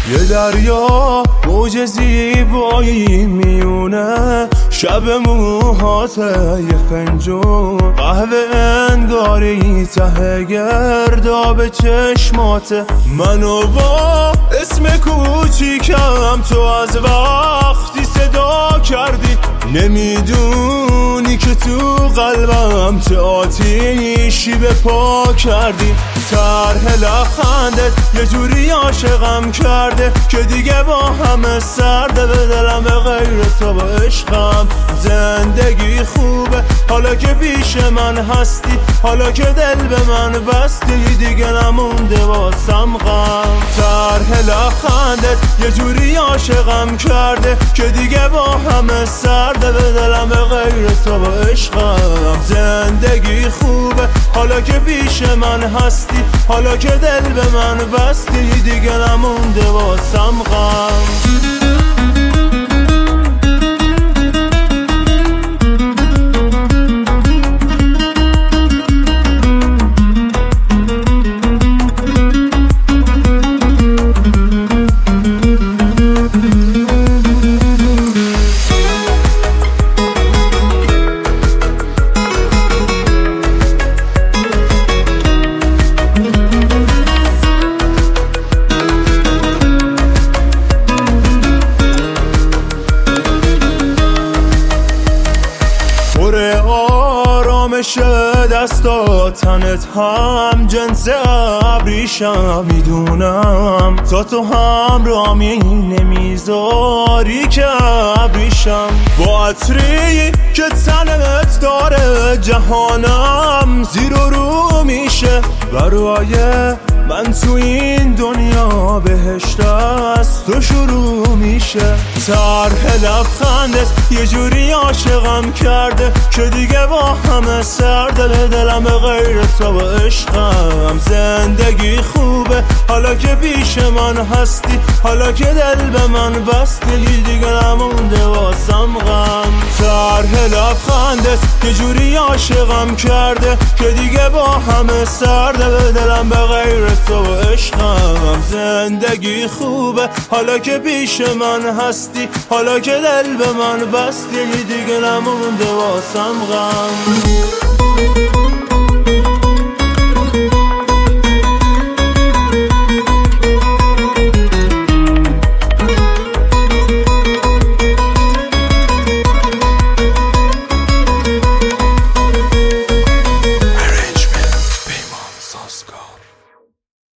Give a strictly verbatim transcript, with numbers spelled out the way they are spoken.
یه دریا موج زیبایی میونه شب موهات یه فنجون قهوه انگاری ته گرداب چشمات منو با اسم کوچیکم تو از وقتی صدا کردی نمیدونی که تو قلبم چه آتیشی به پا کردی طرح لبخندت یه جوری عاشقم کرده که دیگه با همه سرده به دلم به غیر تو با عشقم زندگی خوبه حالا که پیش من هستی حالا که دل به من بستی دیگه نمونده واسم غم طرح لبخندت یه جوری عاشقم کرده که دیگه با همه سرده به دلم به غیر تو با عشقم زندگی خوبه حالا که پیش من هستی حالا که دل به من بستی دیگه نمونده واسم غم آرامش دستا تنت هم جنس ابریشم میدونم تا تو هم رامی نمیذاری که ابریشم با عطری که تنت داره جهانم زیر و رو میشه برای من تو این دنیا بهشت از تو شروع میشه طرح لبخندت یه جوری عاشقم کرده که دیگه با همه سرده به دلم به غیر تو با عشقم زندگی خوبه حالا که پیش من هستی حالا که دل به من بستی دیگه نمونده واسم غم طرح لبخندت یه جوری عاشقم کرده که دیگه با همه سرده به دلم به غیر تو با عشقم زندگی خوبه حالا که پیش من هستی حالا که دل به من بستی دیگه نمونده واسم غم